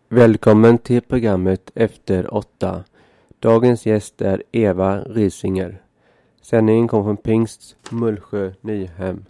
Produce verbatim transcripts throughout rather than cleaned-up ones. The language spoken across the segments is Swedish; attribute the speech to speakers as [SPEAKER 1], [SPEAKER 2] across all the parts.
[SPEAKER 1] Välkommen till programmet Efter åtta. Dagens gäst är Eva Risinger. Sändningen kom från Pingst, Mullsjö, Nyhem.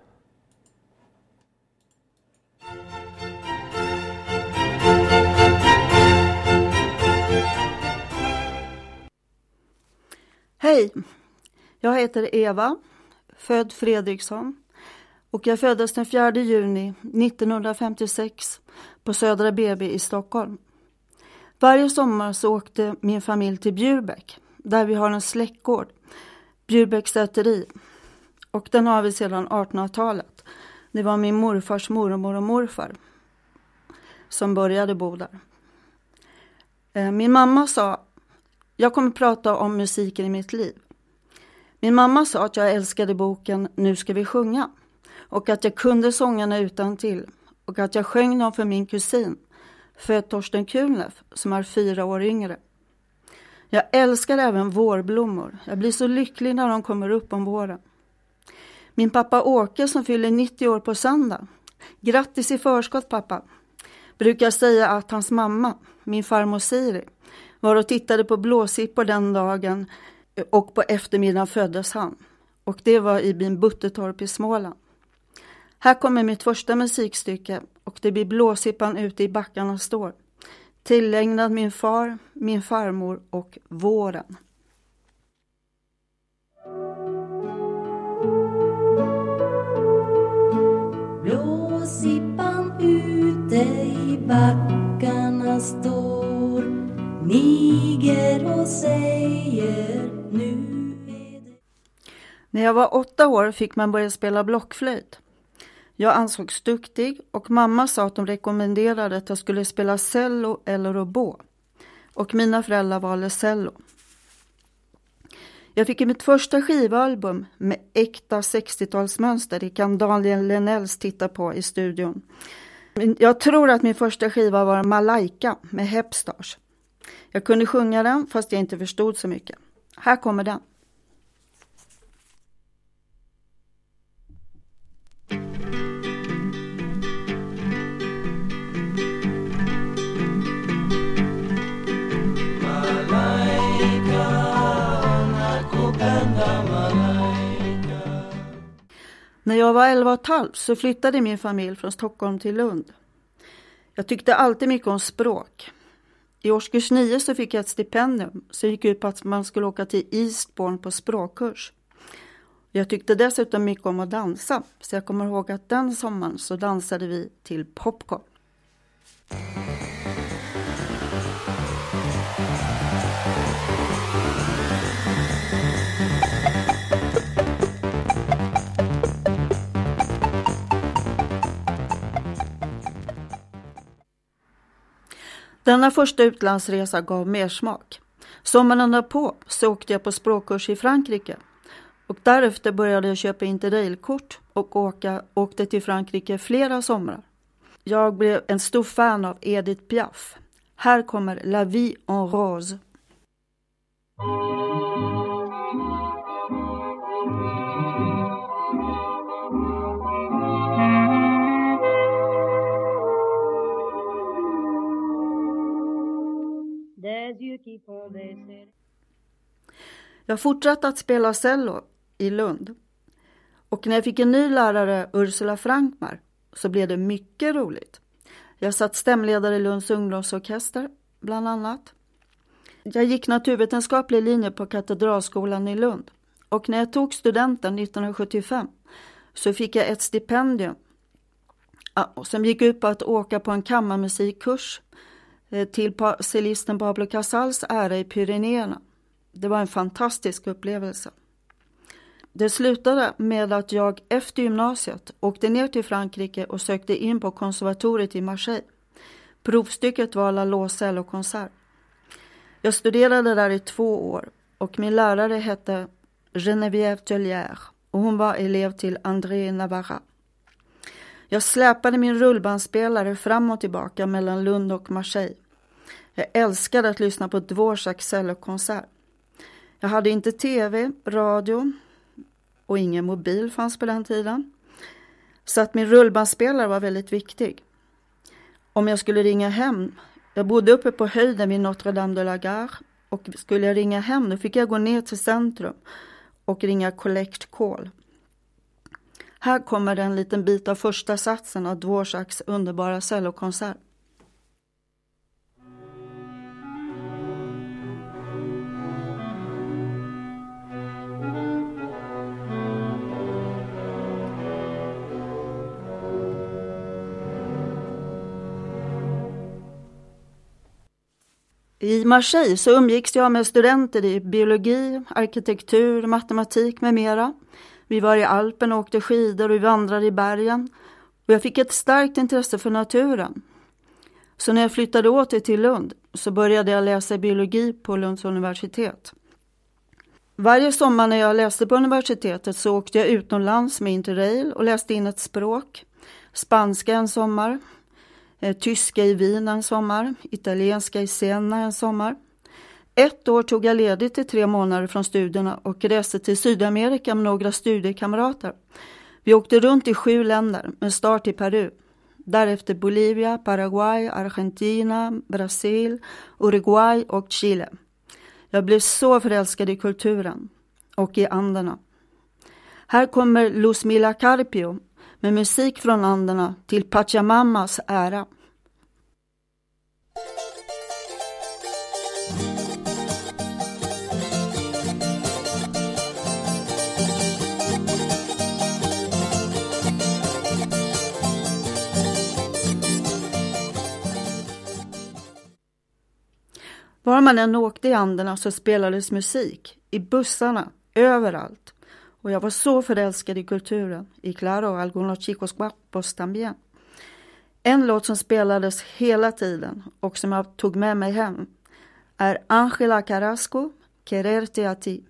[SPEAKER 2] Hej, jag heter Eva, född Fredriksson, och jag föddes den fjärde juni nittonhundrafemtiosex på Södra B B i Stockholm. Varje sommar så åkte min familj till Bjurbäck, där vi har en släktgård, Bjurbäcks säteri, och den har vi sedan artonhundratalet. Det var min morfars mormor och morfar som började bo där. Min mamma sa: jag kommer prata om musiken i mitt liv. Min mamma sa att jag älskade boken Nu ska vi sjunga, och att jag kunde sångerna utantill, och att jag sjöng dem för min kusin, för Torsten Kulnef, som är fyra år yngre. Jag älskar även vårblommor. Jag blir så lycklig när de kommer upp om våren. Min pappa Åke, som fyller nittio år på söndag. Grattis i förskott, pappa. Brukar säga att hans mamma, min farmor Siri, var och tittade på blåsippor den dagen, och på eftermiddagen föddes han. Och det var i byn Buttetorp i Småland. Här kommer mitt första musikstycke, och det blir Blåsippan ute i backarna står. Tillägnad min far, min farmor och våren.
[SPEAKER 3] Blåsippan ute i backarna står, niger och säger nu är det...
[SPEAKER 2] När jag var åtta år fick man börja spela blockflöjt. Jag ansågs duktig, och mamma sa att de rekommenderade att jag skulle spela cello eller oboe. Och mina föräldrar valde cello. Jag fick mitt första skivalbum med äkta sextiotalsmönster. Det kan Daniel Lenells titta på i studion. Jag tror att min första skiva var Malaika med Hepstars. Jag kunde sjunga den fast jag inte förstod så mycket. Här kommer den. När jag var elva och ett halvt så flyttade min familj från Stockholm till Lund. Jag tyckte alltid mycket om språk. I årskurs nio så fick jag ett stipendium som gick ut på att man skulle åka till Eastbourne på språkkurs. Jag tyckte dessutom mycket om att dansa, så jag kommer ihåg att den sommaren så dansade vi till Popcorn. Denna första utlandsresa gav mer smak. Sommaren därpå så åkte jag på språkkurs i Frankrike. Och därefter började jag köpa interrailkort och åka, åkte till Frankrike flera somrar. Jag blev en stor fan av Edith Piaf. Här kommer La vie en rose. Jag fortsatte att spela cello i Lund. Och när jag fick en ny lärare, Ursula Frankmar, så blev det mycket roligt. Jag satt stämledare i Lunds ungdomsorkester, bland annat. Jag gick naturvetenskaplig linje på Katedralskolan i Lund. Och när jag tog studenten nittonhundrasjuttiofem så fick jag ett stipendium som gick ut på att åka på en kammarmusikkurs till cellisten Pablo Casals ära i Pyrenéerna. Det var en fantastisk upplevelse. Det slutade med att jag efter gymnasiet åkte ner till Frankrike och sökte in på konservatoriet i Marseille. Provstycket var La Loselle och konsert. Jag studerade där i två år och min lärare hette Geneviève Tellier och hon var elev till André Navarra. Jag släpade min rullbandspelare fram och tillbaka mellan Lund och Marseille. Jag älskade att lyssna på Dvořáks cellokonsert. Jag hade inte tv, radio och ingen mobil fanns på den tiden. Så att min rullbandspelare var väldigt viktig. Om jag skulle ringa hem Jag bodde uppe på höjden vid Notre Dame de la Gare och skulle jag ringa hem, då fick jag gå ner till centrum och ringa collect call. Här kommer en liten bit av första satsen av Dvoraks underbara cellokonsert. I Marseille så umgicks jag med studenter i biologi, arkitektur, matematik med mera. Vi var i Alpen och åkte skidor och vi vandrade i bergen. Och jag fick ett starkt intresse för naturen. Så när jag flyttade åter till Lund så började jag läsa biologi på Lunds universitet. Varje sommar när jag läste på universitetet så åkte jag utomlands med Interrail och läste in ett språk. Spanska en sommar. Tyska i Wien en sommar, italienska i Siena en sommar. Ett år tog jag ledigt i tre månader från studierna och reste till Sydamerika med några studiekamrater. Vi åkte runt i sju länder med start i Peru. Därefter Bolivia, Paraguay, Argentina, Brasil, Uruguay och Chile. Jag blev så förälskad i kulturen och i anderna. Här kommer Luz Mila Carpio med musik från anderna till Pachamamas ära. Var man än åkte i anderna så spelades musik, i bussarna, överallt. Och jag var så förälskad i kulturen. Y claro, algunos chicos guapos también. En låt som spelades hela tiden och som jag tog med mig hem är Ángela Carrasco, Quererte a ti.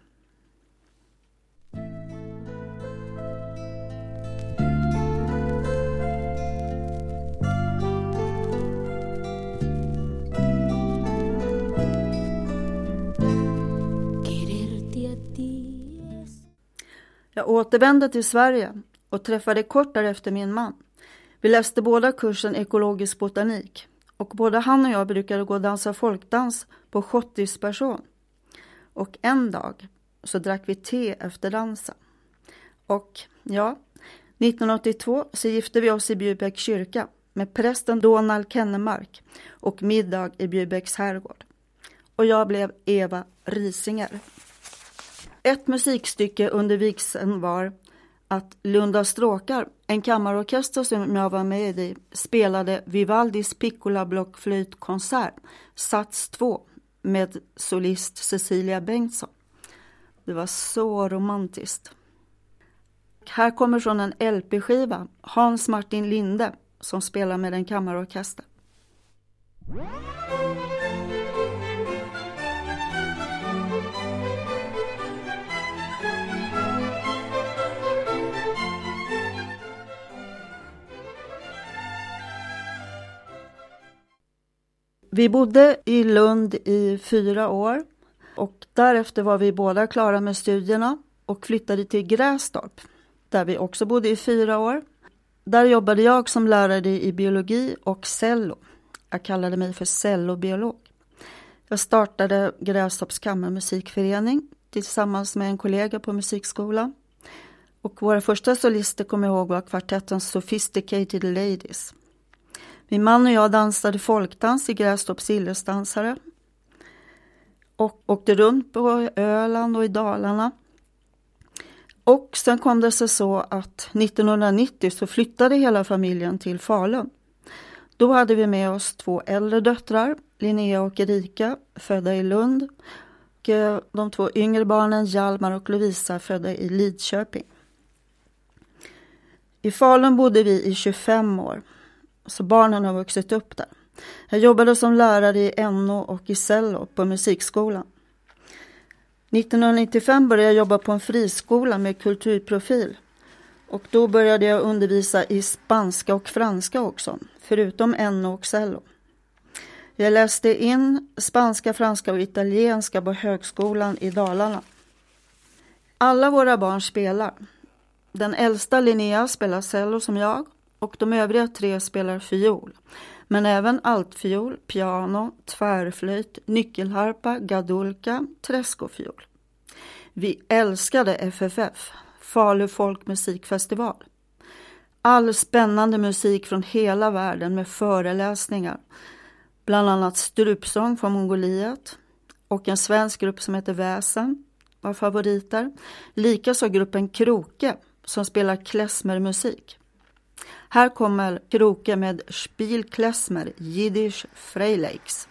[SPEAKER 2] Jag återvände till Sverige och träffade kort därefter min man. Vi läste båda kursen ekologisk botanik och både han och jag brukade gå och dansa folkdans på schottisk person. Och en dag så drack vi te efter dansen. Och ja, nittonhundraåttiotvå så gifte vi oss i Bjurbäcks kyrka med prästen Donald Kennemark och middag i Bjurbäcks herrgård. Och jag blev Eva Risinger. Ett musikstycke under vigseln var att Lunda Stråkar, en kammarorkester som jag var med i, spelade Vivaldis Piccola blockflöjtkonsert, sats två, med solist Cecilia Bengtsson. Det var så romantiskt. Här kommer från en L P-skiva Hans Martin Linde som spelar med en kammarorkester. Vi bodde i Lund i fyra år och därefter var vi båda klara med studierna och flyttade till Grästorp där vi också bodde i fyra år. Där jobbade jag som lärare i biologi och cello. Jag kallade mig för cellobiolog. Jag startade Grästorps kammarmusikförening tillsammans med en kollega på musikskolan. Och våra första solister kom jag ihåg var kvartetten Sophisticated Ladies. Min man och jag dansade folkdans i Grästorps Sillesdansare och åkte runt på Öland och i Dalarna. Och sen kom det sig så att nittonhundranittio så flyttade hela familjen till Falun. Då hade vi med oss två äldre döttrar, Linnea och Erika, födda i Lund. Och de två yngre barnen, Hjalmar och Lovisa, födda i Lidköping. I Falun bodde vi i tjugofem år. Så barnen har vuxit upp där. Jag jobbade som lärare i N O och i cello på musikskolan. nittonhundranittiofem började jag jobba på en friskola med kulturprofil. Och då började jag undervisa i spanska och franska också, förutom N O och cello. Jag läste in spanska, franska och italienska på högskolan i Dalarna. Alla våra barn spelar. Den äldsta Linnea spelar cello som jag. och de övriga tre spelar fiol. Men även altfiol, piano, tvärflöjt, nyckelharpa, gadulka, träskofiol. Vi älskade F F F, Falu folkmusikfestival. All spännande musik från hela världen med föreläsningar. Bland annat strupsång från Mongoliet och en svensk grupp som heter Väsen var favoriter. Likaså gruppen Kroke som spelar klezmermusik. Här kommer Kroke med Spiel Klezmer, Jiddisch Freileiks.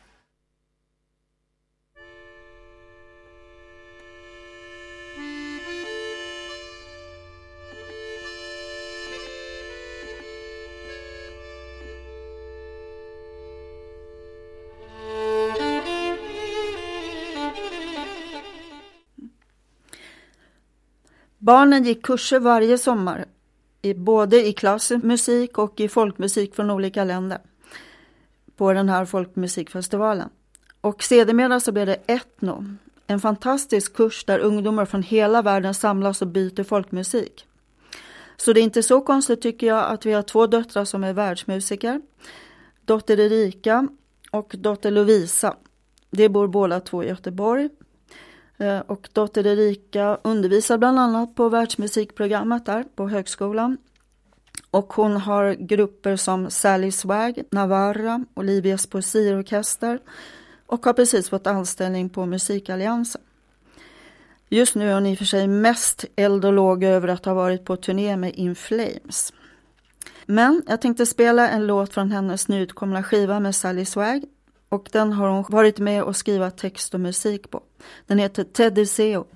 [SPEAKER 2] Barnen gick kurser varje sommar, i, både i klassisk musik och i folkmusik från olika länder på den här folkmusikfestivalen. Och sedermera så blev det Etno, en fantastisk kurs där ungdomar från hela världen samlas och byter folkmusik. Så det är inte så konstigt tycker jag att vi har två döttrar som är världsmusiker, dotter Erika och dotter Lovisa. De bor båda två i Göteborg. Och dotter Erika undervisar bland annat på världsmusikprogrammet där på högskolan. Och hon har grupper som Sally Swag, Navarra, Olivias poesiorkester och har precis fått anställning på Musikalliansen. Just nu är hon i och för sig mest eld och låg över att ha varit på turné med In Flames. Men jag tänkte spela en låt från hennes nyutkomna skiva med Sally Swag. Och den har hon varit med och skrivit text och musik på. Den heter Teddy Seo.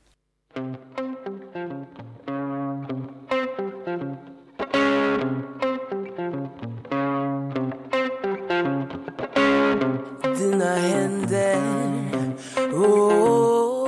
[SPEAKER 4] Dina händer, oh.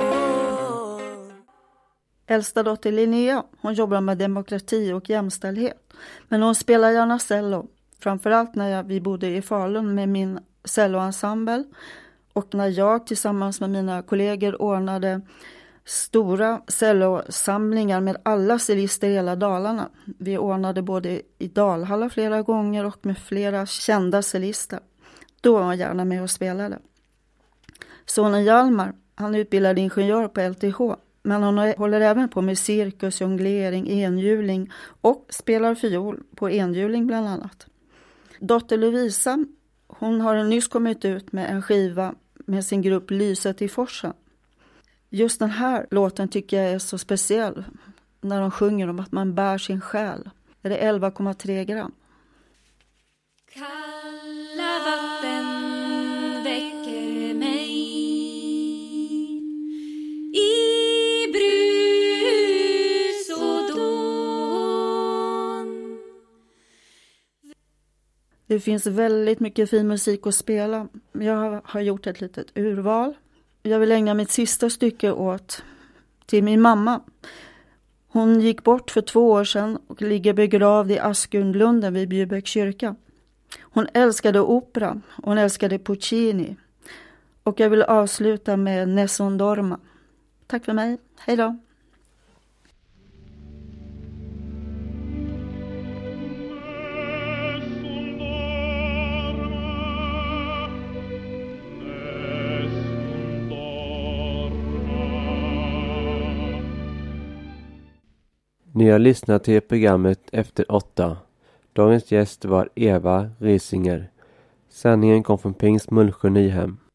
[SPEAKER 2] Äldsta dotter Linnea, hon jobbar med demokrati och jämställdhet. Men hon spelar gärna cello. Framförallt när jag, vi bodde i Falun med min celloensemble och när jag tillsammans med mina kollegor ordnade stora cellosamlingar med alla cellister i hela Dalarna. Vi ordnade både i Dalhalla flera gånger och med flera kända cellister. Då var jag gärna med och spelade. Sonen Hjalmar, han är utbildad ingenjör på L T H, men han håller även på med cirkus, jonglering, enhjuling och spelar fiol på enhjuling bland annat. Dotter Lovisa, hon har nyss kommit ut med en skiva med sin grupp Lyset i forsen. Just den här låten tycker jag är så speciell när de sjunger om att man bär sin själ. Det är elva komma tre gram.
[SPEAKER 3] Kalla vatten väcker mig i brus och dån.
[SPEAKER 2] Det finns väldigt mycket fin musik att spela. Jag har gjort ett litet urval. Jag vill ägna mitt sista stycke åt till min mamma. Hon gick bort för två år sedan och ligger begravd i Askundlunden vid Bjurbergs kyrka. Hon älskade opera, hon älskade Puccini. Och jag vill avsluta med Nessun Dorma. Tack för mig, hej då!
[SPEAKER 1] Ni har lyssnat till programmet Efter åtta. Dagens gäst var Eva Risinger. Sändningen kom från Pingst Mullsjö Nyhem.